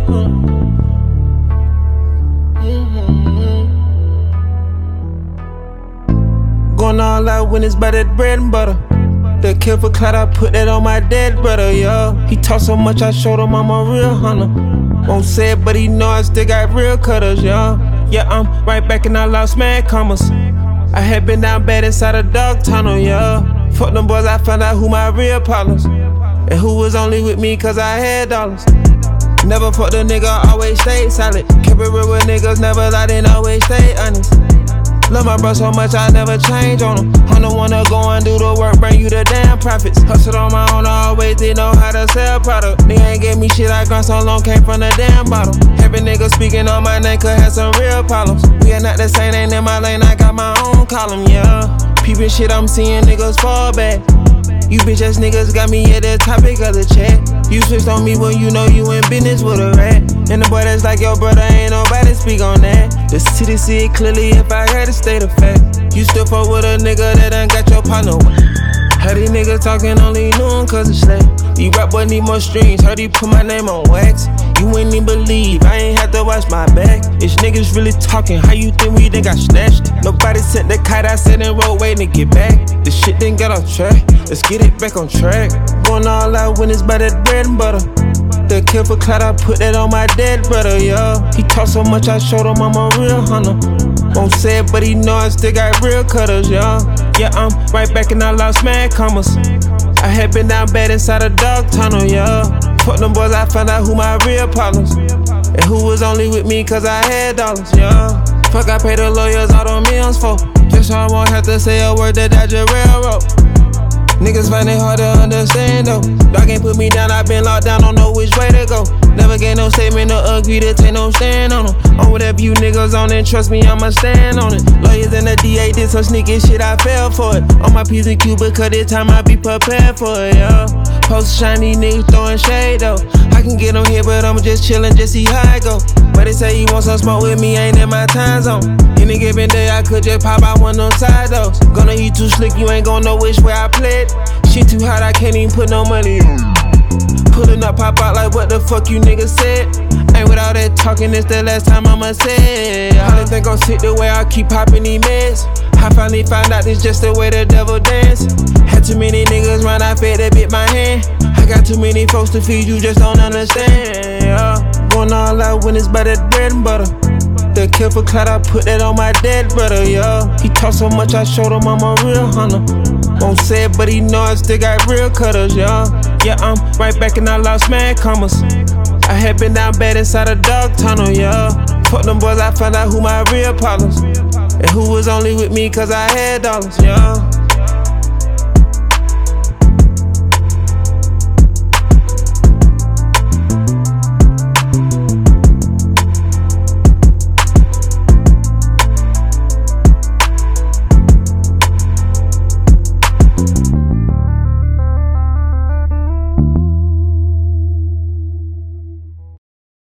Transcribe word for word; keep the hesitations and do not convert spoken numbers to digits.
Going all out when it's by that bread and butter. The kill for clout, I put that on my dead brother, yeah. He talk so much, I showed him I'm a real hunter. Won't say it, but he know I still got real cutters, yeah. Yeah, I'm right back and I lost mad commas. I had been down bad inside a dog tunnel, yeah. Fuck them boys, I found out who my real problems. And who was only with me cause I had dollars. Never fucked a nigga, always stayed solid. Kept it real with niggas, never lied and always stay honest. Love my bro so much, I never change on him. I'm the one to go and do the work, bring you the damn profits. Hustled on my own, I always did know how to sell product. Nigga ain't gave me shit, I grind so long, came from the damn bottle. Every nigga speaking on my name could have some real problems. We are not the same, ain't in my lane, I got my own column, yeah. Peeping shit, I'm seeing niggas fall back. You bitch ass niggas got me at the topic of the chat. You switched on me when you know you in business with a rat. And the boy that's like your brother, ain't nobody speak on that. The city see it clearly if I had to state of fact. You still fuck with a nigga that done got your partner wet. Heard these niggas talking, only knew him cause it's slack. These rap boy need more streams, heard he put my name on wax. You ain't even believe, I ain't had to watch my back. It's niggas really talking, how you think we done got snatched? Nobody sent the kite, I sat in road waiting to get back. The shit didn't get off track, let's get it back on track. Going all out when it's by that bread and butter. The kill for clout, I put that on my dead brother, yeah. He talk so much, I showed him I'm a real hunter. Won't say it, but he know I still got real cutters, yeah. Yeah, I'm right back and I lost mad commas. I had been down bad inside a dog tunnel, yeah. Fuck them boys, I found out who my real problems. And who was only with me cause I had dollars, yeah. Fuck, I paid the lawyers all the millions for. Just so I won't have to say a word that I just railroad. Niggas find it hard to understand though. Dog ain't put me down, I been locked down, don't know which way to go. Never gave no statement or agree to take no stand on them. On whatever you niggas on it, trust me, I'ma stand on it. Lawyers and the D A did some sneaky shit, I fell for it. On my P's and Q's, because this time I be prepared for it, yeah. Post shiny niggas throwing shade though. I can get on here, but I'ma just chillin', just see how I go. But they say you want some smoke with me, ain't in my time zone. Any given day, I could just pop out one of them side though. Gonna eat too slick, you ain't gon' know which way I played. Shit too hot, I can't even put no money on. Pulling up, pop out like what the fuck you niggas said. Ain't with all that talking, it's the last time I'ma say it. I don't think gon' sit the way I keep popping these meds. I finally found out this just the way the devil dance. Had too many niggas run, I fed that bit my hand. I got too many folks to feed, you just don't understand, yeah. Going all out when it's by that bread and butter. The kill for clout, I put that on my dead brother, yeah. He talk so much, I showed him I'm a real hunter. Won't say it, but he know I still got real cutters, yeah. Yeah, I'm right back and I lost mad commas. I had been down bad inside a dog tunnel, yeah. Fuck them boys, I found out who my real problems. And who was only with me cause I had dollars, yeah.